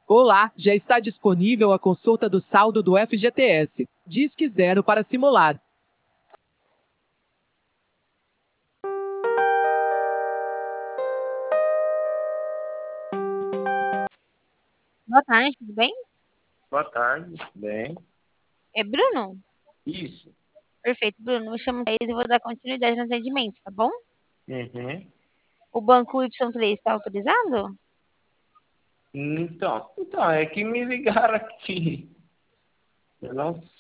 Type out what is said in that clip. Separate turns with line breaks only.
Olá, já está disponível a consulta do saldo do FGTS. Disque 0 para simular.
Boa tarde, tudo bem?
Boa tarde, bem.
É Bruno?
Isso.
Perfeito, Bruno. Me chamo Thaís e vou dar continuidade no atendimento, tá bom?
Uhum.
O banco Y3 está autorizado?
Então, é que me ligaram aqui. Eu não